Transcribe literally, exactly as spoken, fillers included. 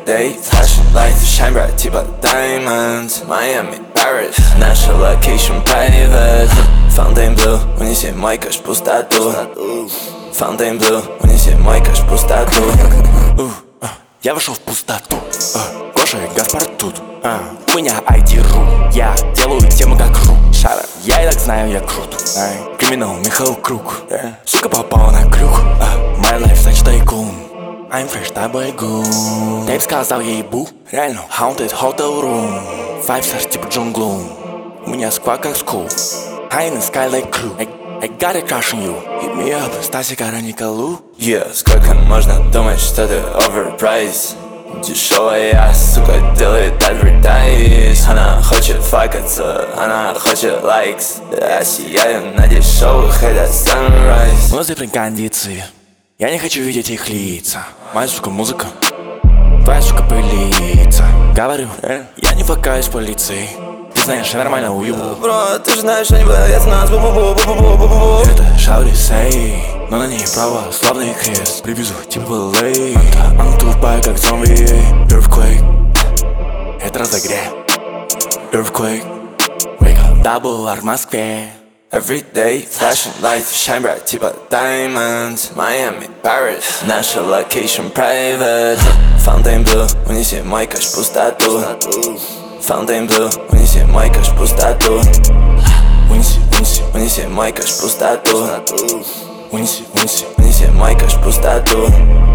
Everyday flashing lights shine bright типа diamonds. Miami, Paris, наша location private. Fountain blue, унеси мой кэш в пустоту. Fountain blue, унеси мой кэш в пустоту. Я вошел в пустоту. Гоша и Гаспар тут. У меня ай ди-ру. Я делаю тему как ру. Я и так знаю, я крут. Криминал Михаил Круг. Сука попала на крюк. My life such tycoon. I'm fresh тобой гун. Тейп сказал ей бу. Реально haunted hotel room. Five stars типа Джон Глум. У меня сквад как скул. I in the sky like crew. I, I got a crush on you. Hit me up, Стасик Араникалу. Yeah, сколько можно думать, что ты overpriced? Дешевая, сука, делает advertise. Она хочет факаться, она хочет лайкс. Я сияю на дешевых, это sunrise. Музыка при кондиции. Я не хочу видеть их лица. Моя, сука, музыка. Твоя, сука, пылится. Говорю, я не факаюсь с полицией. Ты знаешь, я нормально уебу. Бро, ты же знаешь, они боятся нас. Бу-бу-бу-бу-бу-бу-бу. Это Шаури Сей, но на ней православный крест. Привезу типа в эл эй. Она тупая, как зомби. Earthquake. Это разогрев. Earthquake. Wake up, double R в Москве. Everyday flashing lights shine bright типа diamonds. Miami, Paris, наша location private. Fountain blue, унеси мой кэш в пустоту. Fountain blue, унеси мой кэш в пустоту. Унеси, унеси, Унеси мой кэш в пустоту. унеси, унеси. Унеси мой кэш в пустоту.